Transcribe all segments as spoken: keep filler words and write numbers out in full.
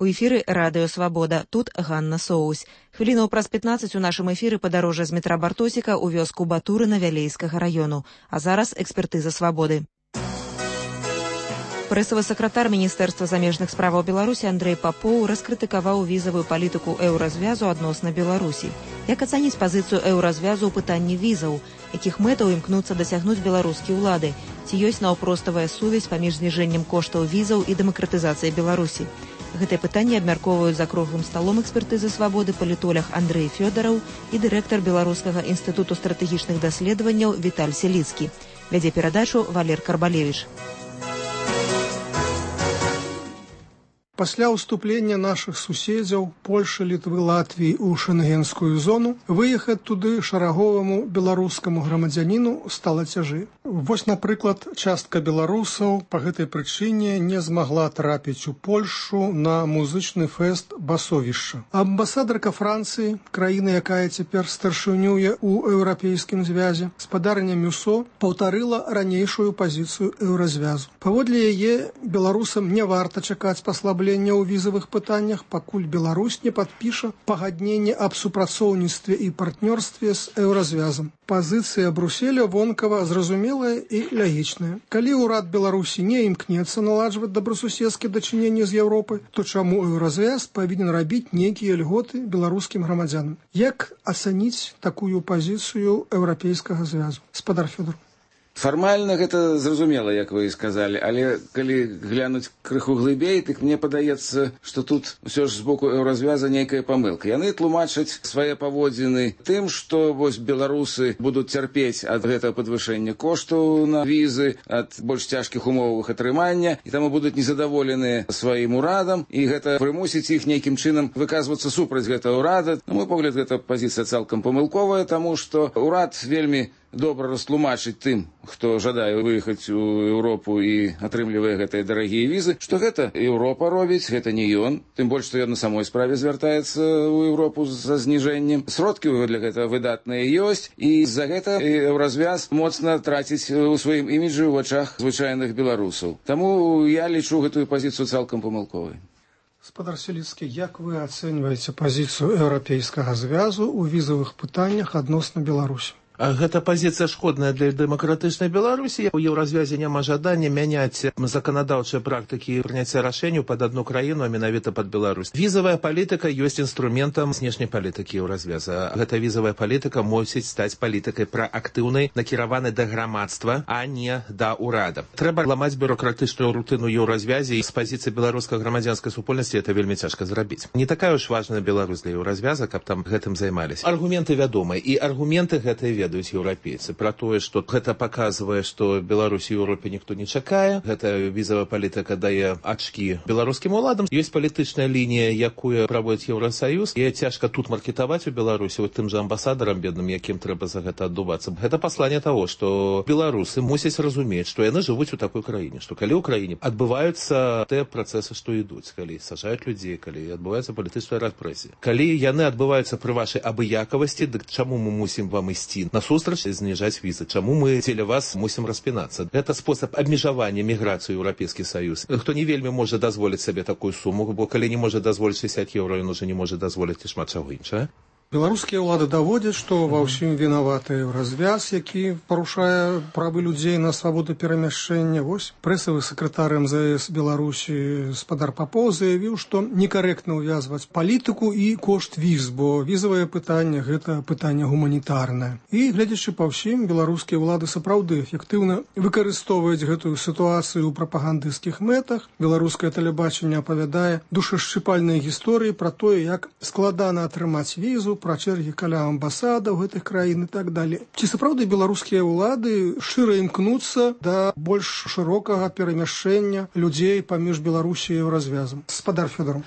У эфіры Радыё Свабода. Тут Ганна Соусь. Хвілінаў праз пятнаццаць у нашым эфіры падарожжа з метра Бартосіка ў вёску Батурына Вялейскага раёну. А зараз экспертыза Свабоды. Прэсавы сакратар Міністэрства замежных справаў Беларусі Андрэй Папоў раскрытыкаваў візавую палітыку еўразвязу адносна Беларусі. Як ацаніць пазіцыю еўразвязу ў пытанні візаў, якіх мэтаў імкнуцца дасягнуць беларускія ўлады, ці ёсць наўпроставая сувязь паміж зніжэннем коштаў візаў і дэмакратызацыяй Беларусі. Гэтае пытанне абмяркоўваюць за круглым сталом экспертызы Свабоды палітолог Андрэй Фёдараў і дырэктар Беларускага інстытуту стратэгічных даследаванняў Віталь Селіцкі. Вядзе перадачу Валер Карбалевіч. Пасля ўступлення нашых суседзяў Польшы, Літвы, Латвіі ў шэнгенскую зону выехаць туды шараговаму беларускаму грамадзяніну стала цяжэй. Вось, напрыклад, частка беларусаў па гэтай прычыне не змагла трапіць у Польшу на музычны фэст басовішча. Амбасадарка Францыі, краіны, якая цяпер старшынюе ў еўрапейскім звязе, спадарня Мюсо паўтарыла ранейшую пазіцыю еўразвязу. Паводле яе беларусам не варта чакаць паслаблення ў візавых пытаннях, пакуль Беларусь не падпіша пагадненне аб супрацоўніцтве і партнёрстве з еўразвязам. Пазіцыя Брюсселя вонкава зразумелая і лягічная. Калі ўрад Беларусі не імкнецца наладжваць добрасуседскія дачыненні з Еўропай, то чаму еўразвяз павінен рабіць нейкія льготы беларускім грамадзянам? Як ацаніць такую пазіцыю еўрапейскага звязу? Спадар Фёдор. Фармальна гэта зразумела, як вы і сказалі, але калі глянуць крыху глыбей, дык мне падаецца, што тут усё ж з боку еўразвяза нейкая памылка. Яны тлумачаць свае паводзіны тым, што вось беларусы будуць цярпець ад гэтага падвышэння коштаў на візы, ад больш цяжкіх умовах атрымання, і таму будуць незадаволеныя сваім урадам, і гэта прымусіць іх нейкім чынам выказвацца супраць гэтага ўрада. На мой погляд, гэта пазіцыя цалкам памылковая, таму што ўрад вельмі добра растлумачыць тым, хто жадае выехаць у Еўропу і атрымлівае гэтыя дарагія візы, што гэта Еўропа робіць, гэта не ён, тым больш, што ён на самой справе звяртаецца ў Еўропу за зніжэннем. Сродкі для гэтага выдатныя ёсць, і з-за гэта еўразвяз моцна траціць у сваім іміджы ў вачах звычайных беларусаў. Таму я лічу гэтую пазіцыю цалкам памылковай. Спадар Селіцкі, як вы ацэньваеце пазіцыю еўрапейскага звязу ў візавых пытаннях адносна Беларусі? Гэта пазіцыя шкодная для дэмакратычнай Беларусі. У еўразвязе няма жадання мяняць заканадаўчыя практыкі прыняцця рашэнняў пад адну краіну, а менавіта пад Беларусь. Візавая палітыка ёсць інструментам знешняй палітыкі еўразвяза. Гэта візавая палітыка мусіць стаць палітыкай праактыўнай, накіраванай да грамадства, а не да ўрада. Трэба ламаць бюрократычную рутыну еўразвязе, і з пазіцыі беларускай грамадзянскай супольнасці это вельмі цяжка зрабіць. Не такая ўж важная Беларусь для еўразвяза, каб там гэтым займаліся. Аргументы вядомыя, і аргументы гэтыя ведаюць еўрапейцы пра тое, што гэта паказвае, што Беларусі ў Еўропе ніхто не чакае. Гэта візавая палітыка дае ачкі беларускім уладам. Ёсць палітычная лінія, якую праводзіць Еўрасаюз. Яе цяжка тут маркетаваць у Беларусі, тым жа амбасадарам бедным, якім трэба за гэта аддувацца. Гэта пасланне таго, што беларусы мусяць разумець, што яны жывуць у такой краіне, што калі ў краіне адбываюцца тыя працэсы, што ідуць, калі сажаюць людзей, калі адбываецца палітычная рэпрэсія. Калі яны адбываюцца пры вашай абыякавасці, дык чаму мы мусім вам ісці насустрач і зніжаць візы? Чаму мы дзеля вас мусім распінацца? Гэта спосаб абмежавання міграцыі ў Еўрапейскі Саюз. Хто не вельмі можа дазволіць сабе такую суму, бо калі не можа дазволіць шэсцьдзесят еўра, ён уже не можа дазволіць і шмат чаго іншае. Беларускія ўлады даводзяць, што ва ўсім вінаваты еўразвяз, які парушае правы людзей на свабоду перамяшчэння. Вось прэсавы сакратар эм зэ эс Беларусі спадар Папоў заявіў, што некарэктна ўвязваць палітыку і кошт віз, бо візавае пытанне гэта пытанне гуманітарнае. І глядзячы па ўсім, беларускія ўлады сапраўды эфектыўна выкарыстоўваюць гэтую сітуацыю ў прапагандысцкіх мэтах. Беларускае тэлебачанне апавядае душашчыпальныя гісторыі пра тое, як складана атрымаць візу, пра чэргі каля амбасадаў гэтых краін і так далее. Ці сапраўды беларускія ўлады шчыра імкнуцца да больш шырокага перамяшчэння людзей паміж Беларусі і еўразвязам? Спадар Фёдор.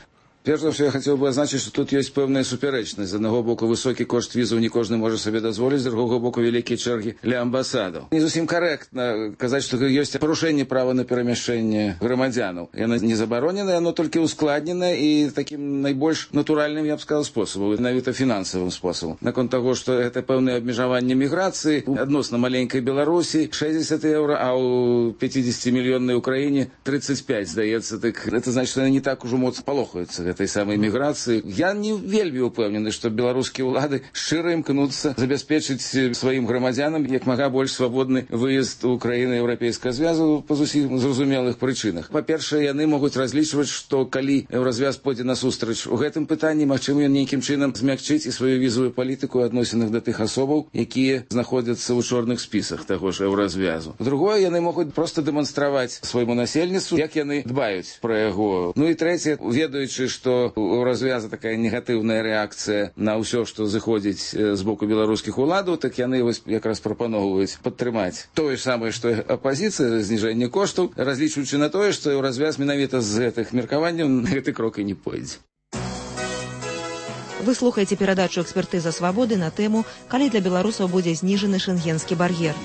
Перш за ўсё, я хацеў бы азначыць, што тут ёсць пэўная супярэчнасць. З аднаго боку, высокі кошт візаў не кожны можа сабе дазволіць, з другога боку, вялікія чэргі ля амбасадаў. Не зусім карэктна казаць, што ёсць парушэнне права на перамяшчэнне грамадзянаў. Яно не забароненае, яно толькі ускладненае і такім найбольш натуральным, я б сказаў, спосабам, навіта фінансавым спосабам. Наконт таго, што гэта пэўнае абмежаванне міграцыі адносна маленькай Беларусі шэсцьдзесят еўра, а ў пяцідзесяцімільённай Украіне тридцать пять, здаецца. Так гэта значыць, што яны не так ужо моцна палохаюцца гэтай самай міграцыі. Я не вельмі ўпэўнены, што беларускія ўлады шчыра імкнуцца забяспечыць сваім грамадзянам як мага больш свабодны выезд у краіны Еўрапейскага звязу па зусім зразумелых прычынах. Па-першае, яны могуць разлічваць, што калі Еўразвяз пойдзе насустрач у гэтым пытанні, магчыма, ён нейкім чынам змякчыць і сваю візавую палітыку адносінах да тых асобаў, якія знаходзяцца ў чорных спісах таго ж Еўразвязу. Другое, яны могуць проста дэманстраваць свайму насельніцтву, як яны дбаюць пра яго. Ну і трэцяе, ведаючы, што у Еўразвяза такая негатыўная рэакцыя на ўсё, што зыходзіць з боку беларускіх уладаў, так яны вось якраз прапаноўваюць падтрымаць тое ж самае, што апазіцыя, зніжэнне коштаў, разлічваючы на тое, што Еўразвяз менавіта з гэтых меркаванняў на гэты крок і не пойдзе. Вы слухаеце перадачу «Экспертыза свабоды» на тэму «Калі для беларусаў будзе зніжаны шэнгенскі бар'ер».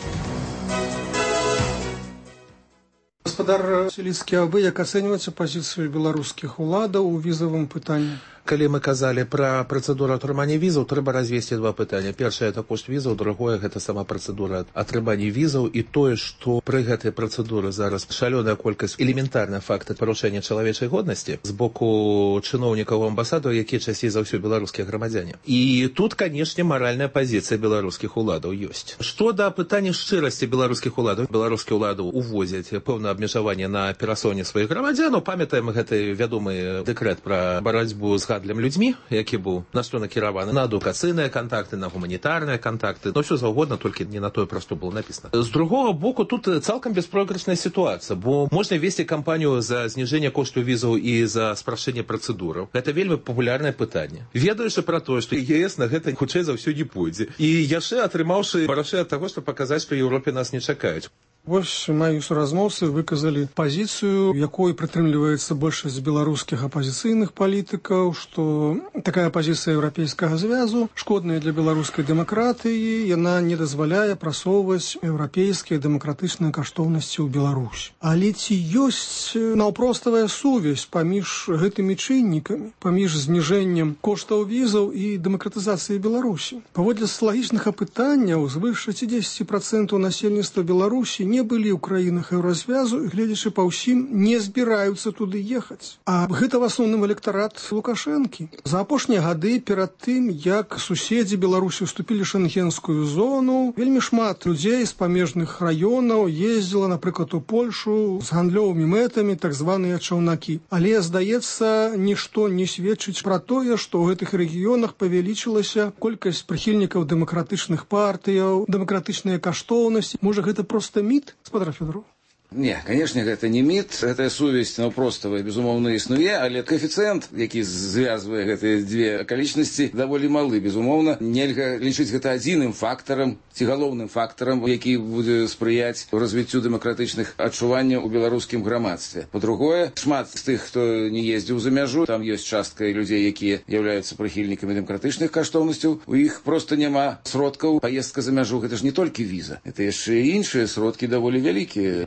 Гаспадар Селіцкі, а вы як ацэньваеце пазіцыю беларускіх уладаў у візавым пытанні? Калі мы казалі пра працэдуру атрымання візаў, трэба развесці два пытання. Першае – гэта кошт візаў, другое – гэта сама працэдура атрымання візаў і тое, што пры гэтай працэдуры зараз шалёная колькасць элементарных фактаў парушэння чалавечай годнасці з боку чыноўнікаў амбасадаў, якія часцей за ўсё беларускія грамадзяне. І тут, канешне, маральная пазіцыя беларускіх уладаў ёсць. Што да пытання шчырасці беларускіх уладаў, беларускія ўлады увозяць пэўнае абмежаванне на перасоўванне сваіх грамадзянаў. Памятаем гэты вядомы дэкрэт пра барацьбу з гандлем людзьмі, які быў на што накіраваны на адукацыйныя кантакты, на гуманітарныя кантакты, но ўсё заўгодна, толькі не на тое проста было напісана. З другога боку, тут цалкам беспройгрышная сітуацыя, бо можна весці кампанію за зніжэнне кошту візаў і за спрашчэнне працэдураў. Гэта вельмі папулярнае пытанне. Ведаючы пра тое, што ЕС на гэта хутчэй за ўсё не пойдзе. І яшчэ атрымаўшы барашы ад таго, што паказаць, што Еўропе нас не чакаюць. Вось мае суразмоўцы выказалі пазіцыю, якой прытрымліваецца большасць беларускіх апазіцыйных палітыкаў, што такая пазіцыя Еўрапейскага звязу шкодная для беларускай дэмакратыі, яна не дазваляе прасоўваць еўрапейскія дэмакратычныя каштоўнасці ў Беларусі. Але ці ёсць наўпроставая сувязь паміж гэтымі чыннікамі, паміж зніжэннем коштаў візаў і дэмакратызацыяй Беларусі? Паводле соцыялагічных апытанняў, звыш шэсцьдзесят працэнтаў насельніцтва Беларусі не былі ў краінах Еўразвязу і, гледзячы па ўсім, не збіраюцца туды ехаць. А гэта в асноўным электарат Лукашэнкі. За апошнія гады, перад тым, як суседзі Беларусі ўступілі ў шэнгенскую зону, вельмі шмат людзей з памежных раёнаў ездзіла, напрыклад, у Польшу з гандлёвымі мэтамі, так званыя чаўнакі. Але, здаецца, нішто не сведчыць пра тое, што ў гэтых рэгіёнах павялічылася колькасць прыхільнікаў дэмакратычных партыяў, дэмакратычныя каштоўнасці. Можа, гэта проста міт? Гаспадар Фёдоров. Не, конечно, гэта не міт, гэтая сувязь наўпроставая, безумоўна, існуе, але коэфіцыент, які звязвае гэтыя дзве акалічнасці, даволі малы. Безумоўна, нельга лічыць гэта адзіным фактарам ці галоўным фактарам, які будзе спрыяць развіццю дэмакратычных адчуванняў у беларускім грамадстве. Па-другое, шмат з тых, хто не ездзіў за мяжу, там ёсць частка людзей, якія з'яўляюцца прыхільнікамі дэмакратычных каштоўнасцяў, у іх проста няма сродкаў. Паездка за мяжу гэта ж не толькі віза, гэта яшчэ і іншыя сродкі даволі вялікія.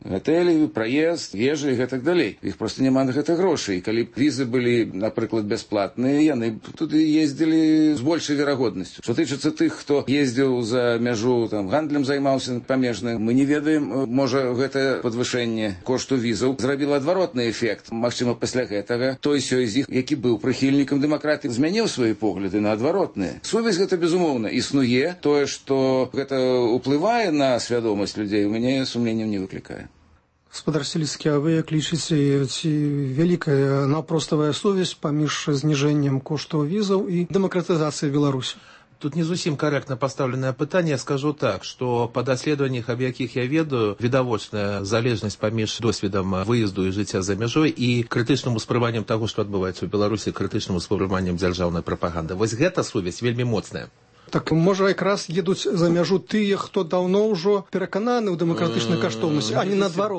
Праезд, ежа і гэтак далей. Іх проста няма на гэта грошай. Калі б візы былі, напрыклад, бясплатныя, яны туды ездзілі з большай верагоднасцю. Што тычыцца тых, хто ездзіў за мяжу, там, гандлем займаўся памежным, мы не ведаем, можа, гэта падвышэнне кошту візаў зрабіла адваротны эфект. Магчыма, пасля гэтага той сёй з іх, які быў прыхільнікам дэмакратыі, змяніў свае погляды на адваротныя. Сувязь гэта, безумоўна, існуе. Тое, што гэта ўплывае на свядомасць людзей, у мяне сумненняў не выклікае. Гаспадар Селіцкі, а вы як лічыце, ці вялікая наўпроставая сувязь паміж зніжэннем коштаў візаў і дэмакратызацыяй Беларусі? Тут не зусім карэктна пастаўленае пытанне. Я скажу так, што па даследаваннях, аб якіх я ведаю, відавочная залежнасць паміж досведам выезду і жыцця за мяжой і крытычным успрыманнем таго, што адбываецца ў Беларусі, крытычным успрыманнем дзяржаўнай прапаганды. Вось гэта сувязь вельмі моцная. Так, можа, якраз едуць за мяжу тыя, хто даўно ўжо перакананы ў дэмакратычнай каштоўнасці, а не наадварот.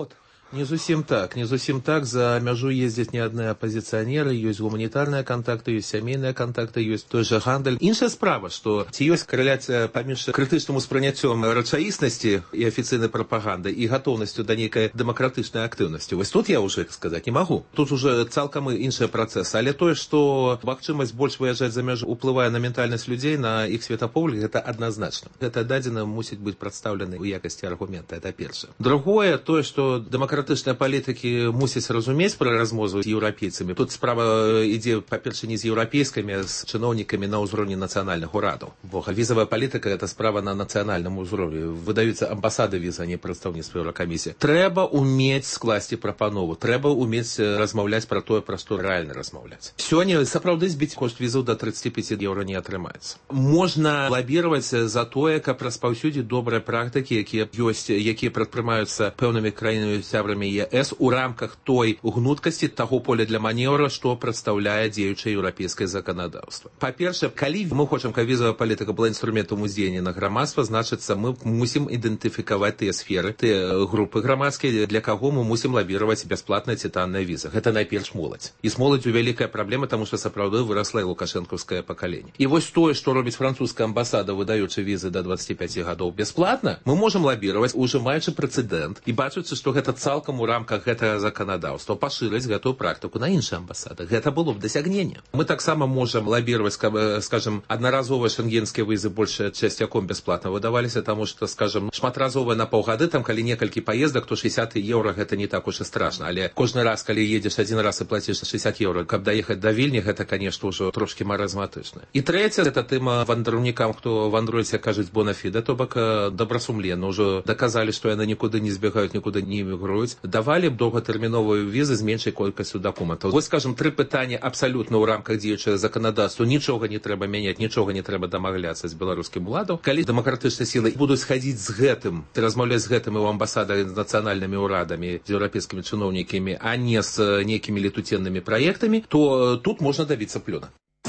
Не зусім так, не зусім так. За мяжу ездзяць не адны апазіцыянеры, ёсць гуманітарныя кантакты, ёсць сямейныя кантакты, ёсць той жа гандаль. Іншая справа, што ці ёсць карэляцыя паміж крытычным успрыняццём рэчаіснасці і афіцыйнай прапаганды і гатоўнасцю да нейкай дэмакратычнай актыўнасці. Вось тут я ўжо сказаць не магу. Тут уже цалкам іншыя працэсы. Але тое, што магчымасць больш выязджаць за мяжу уплывае на ментальнасць людзей, на іх светапогляд, гэта адназначна. Гэта дадзена мусіць быць прадстаўлены ў якасці аргумента. Это першае. Другое, тое, што дэмакратычныя палітыкі мусяць разумець пра размову з еўрапейцамі. Тут справа ідзе, па-перше, не з еўрапейскімі, а з чыноўнікамі на ўзроўні нацыянальных урадаў. Бо візавая палітыка – гэта справа на нацыянальным узроўні. Выдаюцца амбасады віза, а не прадстаўніцтва Еўракамісіі. Трэба ўмець скласці прапанову. Трэба ўмець размаўляць пра тое, пра што рэальна размаўляць. Сёння сапраўды збіць кошт візаў да тридцати пяти еўра не атрымаецца. Можна лабіраваць за тое, каб распаўсюдзіць добрыя практыкі, якія ёсць, якія прадпрымаюцца пэўнымі краінамі сябрамі ЕС у рамках той гнуткасці таго поля для манеўра, што прадстаўляе дзеючае еўрапейскае заканадаўства. Па-першае, калі мы хочам, каб візавая палітыка была інструментам уздзеяння на грамадства, значыцца, мы мусім ідэнтыфікаваць тыя сферы, тыя групы грамадскія, для каго мы мусім лабіраваць бясплатная ці танная віза. Гэта найперш моладзь. І з моладзю вялікая праблема, таму што сапраўды вырасла і лукашэнкаўскае пакаленне. І вось тое, што робіць французская амбасада, выдаючы візы да двадцати пяти гадоў бясплатна, мы можам лабіраваць, ужо маючы прэцэдэнт і бачыцца, што гэта цалкам у рамках гэтага заканадаўства пашырыць гэтую практыку на іншыя амбасады. Гэта было б дасягненне. Мы таксама можам лабіраваць, скажем, аднаразовыя шенгенскія візы большая часцяком бясплатна выдаваліся, таму што, скажем, шматразовыя на паўгады, там калі некалькі паездак, то шэсцьдзесят еўра гэта не так уж і страшна, але кожны раз, калі едзеш адзін раз і плаціш шэсцьдзесят еўра, каб даехаць да Вільні, гэта, конечно, ўжо трошкі маразматычна. І трэцяе, гэта тэма вандраўнікам, хто вандруецца, кажуць бонафіда, то бок добрасумленна, ўжо даказалі, што яны нікуды не збегаюць, нікуды не эмігруюць, давалі б доўгатэрміновыя візы з меншай колькасцю дакументаў. Вось, скажем, тры пытання абсалютна ў рамках дзеючага заканадаўства, нічога не трэба мяняць, нічога не трэба дамагляцца з беларускім уладам. Калі дэмакратычныя сілы будуць хадзіць з гэтым, размаўляць з гэтым і ў амбасадах з нацыянальнымі ўрадамі, з еўрапейскімі чыноўнікамі, а не з нейкімі летуценнымі праектамі, то тут можна дабіцца плёна.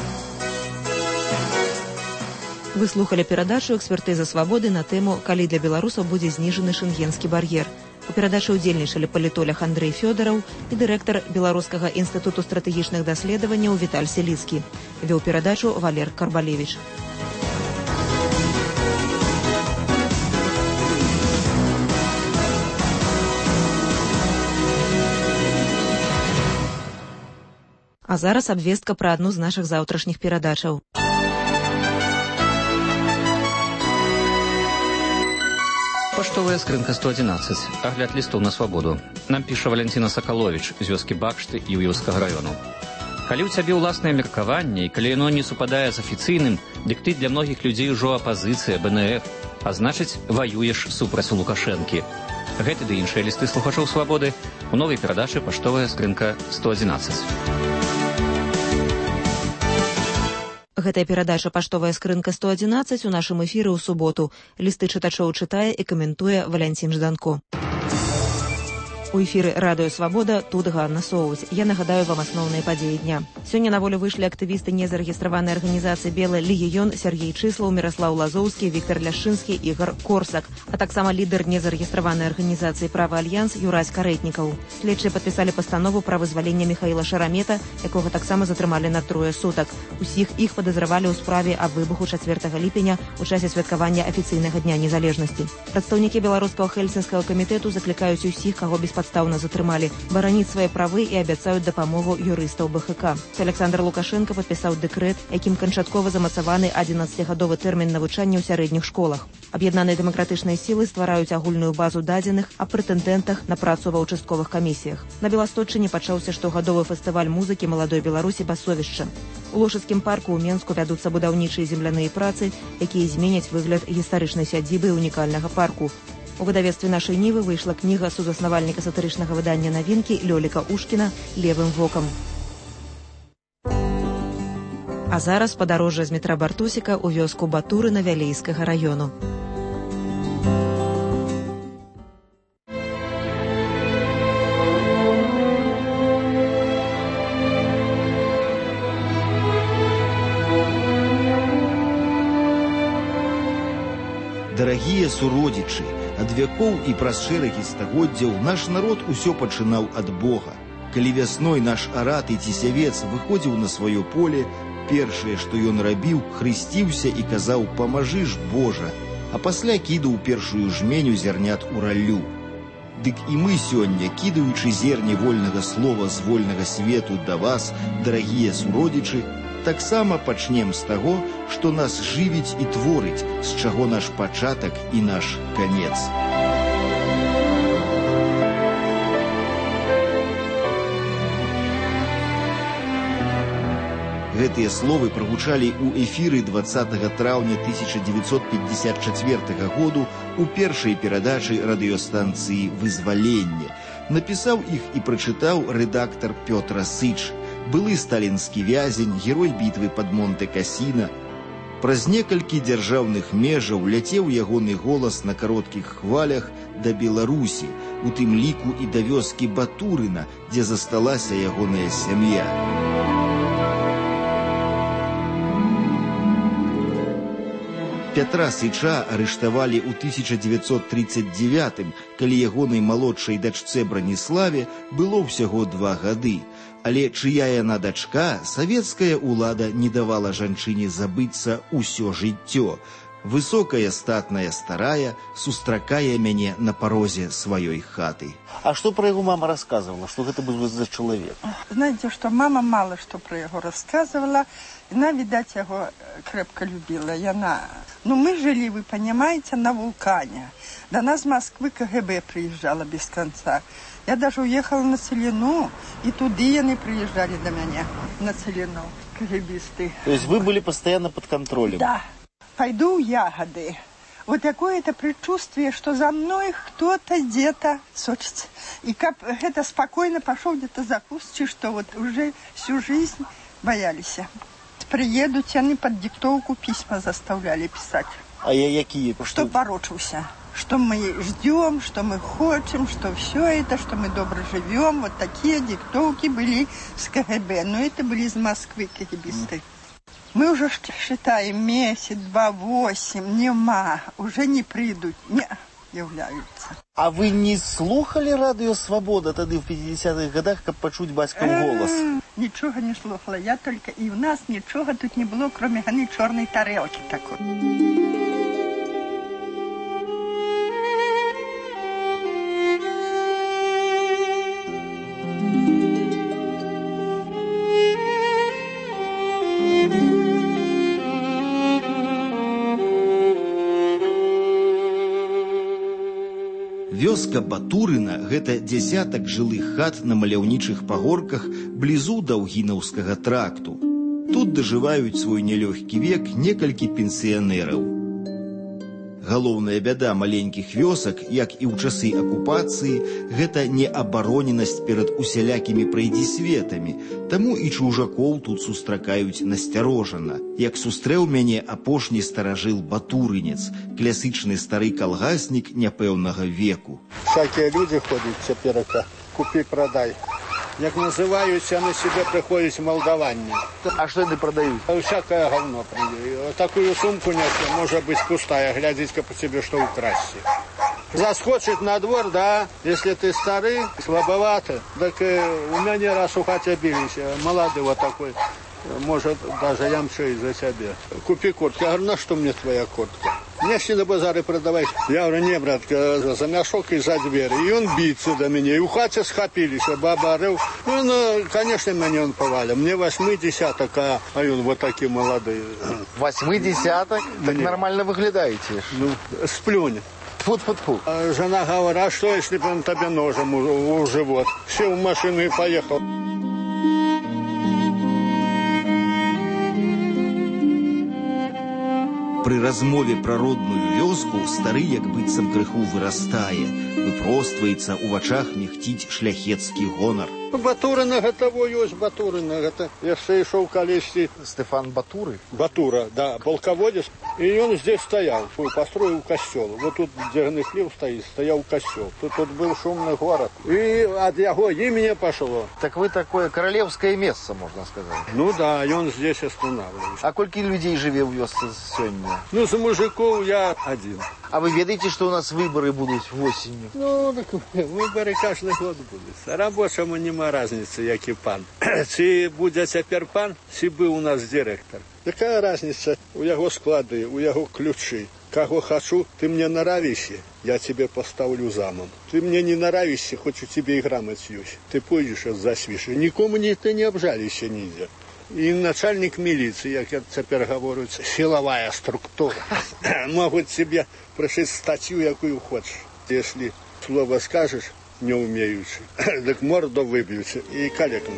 Вы слухали перадачу «Экспертыза свабоды» на тэму «Калі для беларусаў будзе зніжаны шэнгенскі бар'ер». У перадачы ўдзельнічалі палітолог Андрэй Фёдараў і дырэктар Беларускага інстытуту стратэгічных даследаванняў Віталь Селіцкі. Вёў перадачу Валер Карбалевіч. А зараз абвестка пра адну з нашых заўтрашніх перадачаў. Паштовая скрынка сто адзінаццаць. Агляд лістоў на свабоду. Нам піша Валянціна Сакаловіч з вёскі Бакшты і Юўскага раёну. Калі ў цябе ўласнае меркаванне і калі яно не супадае з афіцыйным, дык ты для многіх людзей ужо апазіцыя, бэ эн эф, а значыць, ваюеш супраць Лукашэнкі. Гэты ды іншыя лісты слухачоў свабоды у новай перадачы «Паштовая скрынка сто адзінаццаць». Гэтая перадача «Паштовая скрынка сто адзінаццаць» у нашым эфіры ў суботу. Лісты чытачоў чытае і каментуе Валянцін Жданко. У эфіры радыё «Свабода», тут Ганна Соўць. Я нагадаю вам асноўныя падзеі дня. Сёння на волю выйшлі актывісты незарэгістраванай арганізацыі «Белы легіён» Сергей Чыслаў, Міраслаў Лазоўскі, Віктар Ляшчынскі, Ігар Корсак, а таксама лідар незарэгістраванай арганізацыі «Правы Альянс» Юрась Карэтнікаў. Следчыя падпісалі пастанову пра вызвалення Міхаіла Шарамета, якога таксама затрымалі на трое сутак. Усіх іх падазравалі ў справе аб выбуху чацвёртага ліпеня у часе святкавання афіцыйнага дня незалежнасці. Прадстаўнікі беларускага хельсінскага камітэту заклікаюць усіх, каго беспадстаўна затрымалі, бараніць свае правы і абяцаюць дапамогу юрыстаў бэ ха ка. Александр Лукашенко падпісаў дэкрэт, якім канчаткова замацаваны адзінаццацігадовы тэрмін навучання ў сярэдніх школах. Аб'яднаныя дэмакратычныя сілы ствараюць агульную базу дадзеных аб прэтэндэнтах на працу ва ўчастковых камісіях. На Беласточчыне пачаўся штогадовы фестываль музыкі маладой Беларусі «Басовішча». У Лошыцкім парку ў Менску вядуцца будаўнічыя земляныя працы, якія зменяць выгляд гістарычнай сядзібы унікальнага парку. У выдавецтве нашай Нівы выйшла кніга сузаснавальніка сатырычнага выдання навінкі Лёліка Ушкіна «Левым вокам». А зараз падарожжа з метра Бартусіка ў вёску Батурына Вялейскага раёну. Дарагія суродзічы, Ад вякоў і праз шэрагі стагоддзяў наш народ усё пачынаў ад Бога. Калі вясной наш арат і цісявец выходзіў на сваё поле, першае, што ён рабіў, хрысціўся і казаў: «Памажы ж, Божа», а пасля кідаў першую жменю зярнят у раллю. Дык і мы сёння, кідаючы зерне вольнага слова з вольнага свету да вас, дарагія суродзічы, таксама пачнем з таго, што нас жывіць і творыць, з чаго наш пачатак і наш канец. Гэтыя словы прагучалі ў эфіры дваццатага траўня тысяча дзевяцьсот пятьдесят чацвёртага году у першай перадачы радыёстанцыі «Вызваленне». Напісаў іх і прачытаў рэдактар Пётр Сыч, былы сталінскі вязень, герой бітвы пад Монте-Касіна. Праз некалькі дзяржаўных межаў ляцеў ягоны голас на кароткіх хвалях да Беларусі, у тым ліку і да вёскі Батурына, дзе засталася ягоная сям'я. Пятра Сыча арыштавалі ў тысяча дзевяцьсот тридцать девятым, калі ягонай малодшай дачцэ Браніславе было ўсяго два гады. Але чыя яна дачка, савецкая ўлада не давала жанчыне забыцца ўсё жыццё. Высокая, статная старая сустракае мяне на парозе сваёй хаты. А что про его мама рассказывала? Что это был за человек? Знаете, что мама мало что про его рассказывала. Она, видать, его крепко любила. И она... Ну, мы жили, вы понимаете, на вулкане. До нас в Москвы КГБ приезжала без конца. Я даже уехала на Целину, и туды они приезжали до меня, на Целину, КГБисты. То есть вы были постоянно под контролем? Да. Пойду в ягоды. Вот такое-то предчувствие, что за мной кто-то где-то сочится. И как это спокойно пошел где-то за куст, что вот уже всю жизнь боялись. Приедут, они под диктовку письма заставляли писать. А я какие? Что, что порочился. Что мы ждем, что мы хотим, что все это, что мы добро живем. Вот такие диктовки были с КГБ. Но это были из Москвы КГБисты. Мы уже считаем месяц, два, восемь, нема, уже не придут, не являются. А вы не слухали радио «Свобода» тогда в пятидесятых годах, как почуть батьков голос? Ничего не слухала, я только, и у нас ничего тут не было, кроме гони черной тарелки такой. Вёска Батурына – гэта дзясятак жылых хат на маляўнічых пагорках блізу Даўгінаўскага тракту. Тут дажываюць свой нялёгкі век некалькі пенсіянераў. Галоўная бяда маленькіх вёсак, як і ў часы акупацыі, гэта неабароненасць перад усялякімі прайдзісветамі, таму і чужакоў тут сустракаюць насцярожана. Як сустрэў мяне апошні старажыл Батурынец, класычны стары калгаснік няпэўнага веку. Всякие люди ходят цяперака, купи-продай. Як называються, на себе приходять молдаванне. А что они продают? Всякое говно продают. Такую сумку несет, может быть пустая, глядите по тебе, что украсть. Заскочит на двор, да, если ты старый, слабоватый, так у меня не раз у хате бились, молодой вот такой, может даже ямчу из-за себя. Купи куртку. Я говорю, на что мне твоя куртка? Мне шли на базары продавать. Я говорю, не, братка, за мешок и за дверь. И он биться до меня. И у хати схопились, баба орел. Ну, ну, конечно, меня он повалил. Мне восьмой десяток, а, а он вот такие молодые. Восьмой десяток? Так мне нормально выглядаете. Ну, сплюнь. Тьфу-тьфу-тьфу. А жена говорит, а что, если бы он тебе ножом в, в живот? Сел в машину и поехал. Пры размове пра родную вёску стары як быццам крыху вырастае, выпростваецца, у вачах мігціць шляхецкі гонар. Батурына гэта во ёсць Батурына, гэта яшчэ ішоў калісьці Стефан Батуры? Батура, да, полководец. И он здесь стоял, построил костел. Вот тут, где хлеб стоит, стоял костел. Тут, тут был шумный город. И от его имени пошло. Так вы такое королевское место, можно сказать. Ну да, и он здесь останавливается. А сколько людей живет в вёсце сегодня? Ну, за мужиков я один. А вы ведаете, что у нас выборы будут осенью? Ну, так выборы каждый год будут. Рабочему нема разницы, який пан. Чи буде тепер пан, чи был у нас директор. Какая разница? У его склады, у его ключи. Кого хочу, ты мне нравишься, я тебе поставлю замом. Ты мне не нравишься, хоть у тебя и грамоть есть. Ты пойдешь и засвишь. Никому не, ты не обжалишься нельзя. И начальник милиции, як я теперь говорю, силовая структура. Могут тебе прошить статью, якую хочешь. Если слово скажешь, не умеючи, так морду выбьются и калеком.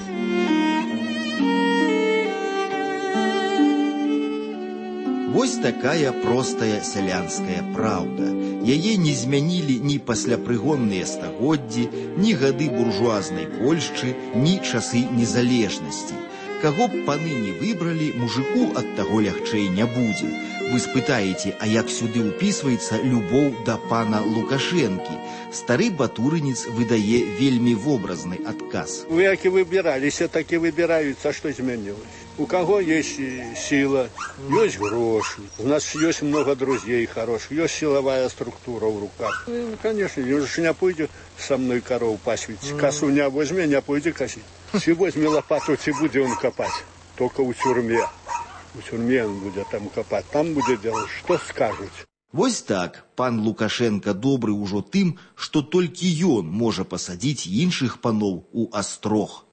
Вось такая простая сялянская праўда. Яе не змянілі ні пасляпрыгонныя стагоддзі, ні гады буржуазнай Польшчы, ні часы незалежнасці. Каго б паны не выбралі, мужику ад таго лягчэй не будзе. Вы спытаеце, а як сюды ўпісваецца любоў да пана Лукашэнкі? Стары батурынец выдае вельмі вобразны адказ. Вы як і выбіраліся, так і выбіраюцца, што змянілось. У кого есть сила, есть гроши, у нас есть много друзей хороших, есть силовая структура в руках. Ну, конечно, я же не пойду со мной коров пасвить, косу не возьми, не пойду косить. Си возьми лопату, си будет он копать, только у тюрьме. У тюрьме он будет там копать, там будет делать, что скажут. Вось так, пан Лукашенко добры ўжо тым, што толькі ён можа пасадзіць іншых паноў у астрог.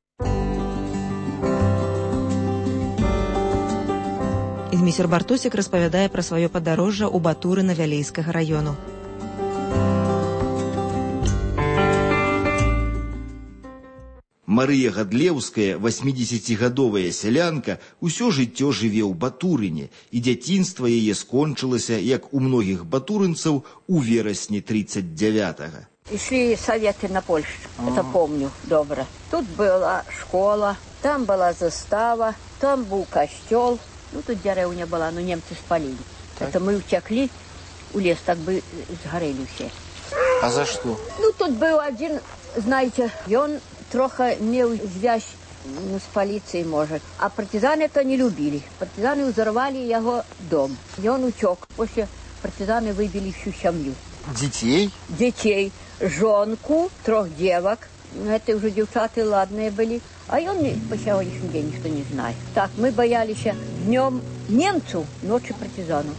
Змісер Бартосік распавядае пра сваё падарожжа ў Батурына Вялейскага раёну. Марыя Гадлеўская, васьмідзесяцігадовая сялянка, усё жыццё жыве ў Батурыне, і дзяцінства яе скончылася, як у многіх батурынцаў, у верасні тридцать девятого. Шли советы на Польшу, это помню добре. Тут была школа, там была застава, там был костел. Ну, тут дерев не было, но немцы спалили. Так. Это мы утекли у лес, так бы сгорели все. А за что? Ну, тут был один, знаете, и он трохи имел связь ну, с полицией, может. А партизаны это не любили. Партизаны взорвали его дом. И он утек. После партизаны выбили всю семью. Детей? Детей. Жонку, трех девок. Это уже девчата ладные были. А он по сегодняшний день никто не знает. Так, мы боялись днем немцу, ночью партизану.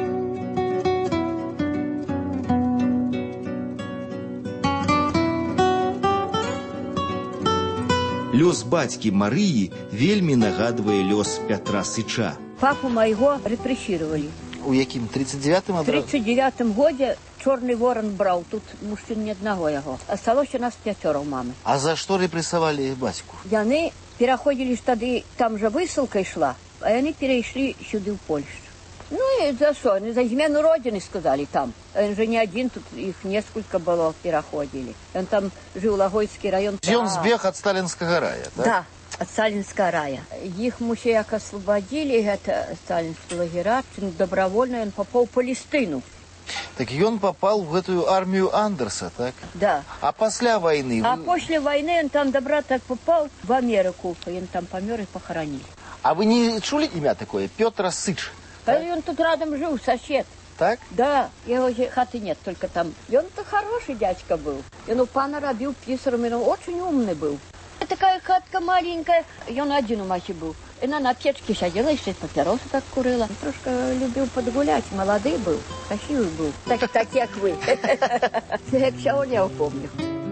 Лёс бацькі Марыі вельмі нагадвае лёс Пятра Сыча. Папу моего репрессировали. У яким? тридцать девятом? В тридцать девятом году Черный ворон брал. Тут мужчин ни одного его. Осталось у нас пятеро у мамы. А за что репрессовали батьку? Яны переходили тады, там же высылка шла, а они перешли сюда в Польшу. Ну и за что? За измену родины сказали там. Он же не один, тут их несколько было, переходили. Он там жил, Логойский район. И он сбег от Сталинского рая, да? Да, от Сталинского рая. Их мужьяк освободили, это сталинские лагеря, добровольно он попал в Палестину. Так и он попал в эту армию Андерса, так? Да. А после войны? А после войны он там добра так попал в Америку, и он там помер и похоронили. А вы не чули имя такое? Петр Сыч? А так? Он тут рядом жил, сосед. Так? Да, его хаты нет, только там. И он-то хороший дядька был. И он у пана робил писарем, и он очень умный был. Такая хатка маленькая, и он один у махи был. И она на печке сидела, и все папиросы так курила. Трошка любил подгулять, молодый был, красивый был. Так, так как вы. Я сегодня его помню.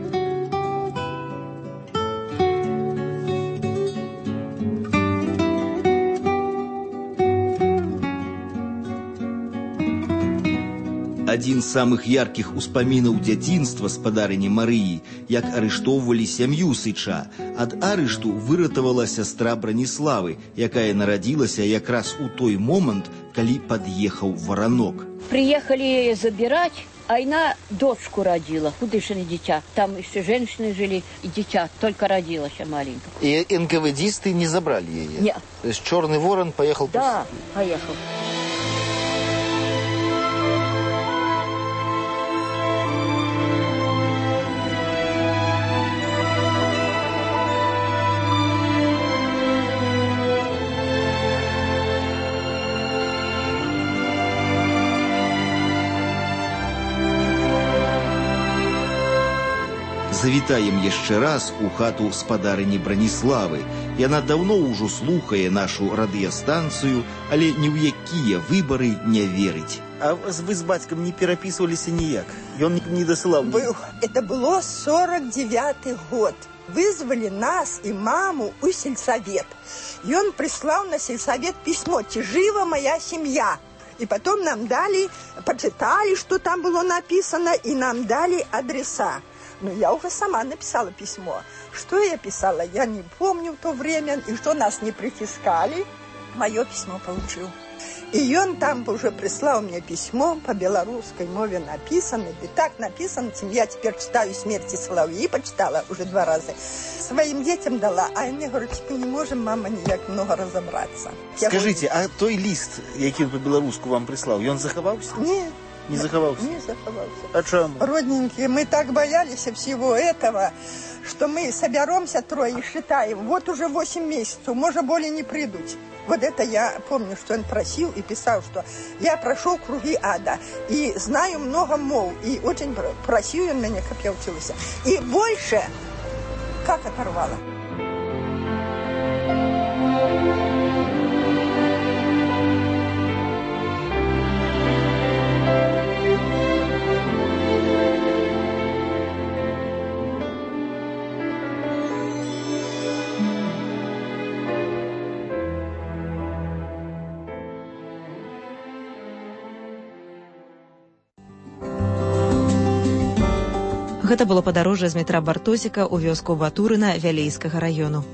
Адзін з самых яркіх успамінаў дзяцінства спадарыні Марыі, як арыштоўвалі сям'ю Сыча. Ад арышту выратавала сястра Браніславы, якая нарадзілася якраз у той момант, калі пад'ехаў варанок. Приехали забирать, а она дочку родила, удышанное дитя. Там еще женщины жили, и дитя только родилось маленькое. И эн ка вэ дисты не забрали ее? Нет. То есть Черный ворон поехал? Да, поехал. Завітаем яшчэ раз у хату спадарыні Браніславы. Яна даўно ўжо слухае нашу радыёстанцыю, але ні ў якія выбары не верыць. А вы с бацькам не перапісваліся ніяк? Ён не дасылаў? Был. Это было сорок девятый год. Вызвали нас и маму у сельсовет. И он прислал на сельсовет письмо «Чи жива моя семья?» И потом нам дали, почитали, что там было написано, и нам дали адреса. Ну, я уже сама написала письмо. Что я писала, я не помню в то время, и что нас не притискали. Мое письмо получил. И он там уже прислал мне письмо по белорусской мове написано. И так написано, я теперь читаю «Смерти соловьи», почитала уже два раза. Своим детям дала, а они говорят, мы не можем, мама, никак много разобраться. Скажите, а той лист, який по-белоруску вам прислал, он заховался? Нет. Не заховался? Не заховался. А чему? Родненькие, мы так боялись всего этого, что мы соберемся трое и считаем, вот уже восемь месяцев, может, более не придут. Вот это я помню, что он просил и писал, что я прошел круги ада и знаю много мов, и очень просил он меня, как я училась. И больше, как оторвала. Гэта было падарожжа з метра Бартосіка ў вёску Батурына Вялейскага раёну.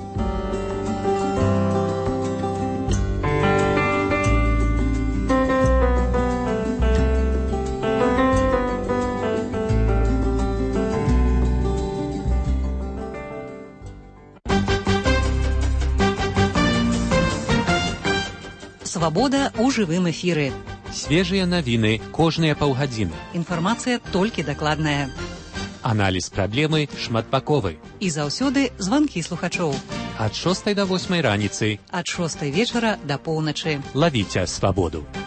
Свабода ў жывым эфіры. Свежыя навіны кожныя паўгадзіны. Інфармацыя толькі дакладная. Аналіз праблемы шматбаковы. І заўсёды званкі слухачоў. Ад шостай да восьмай раніцы. Ад шостай вечара да поўначы. Лавіце свабоду.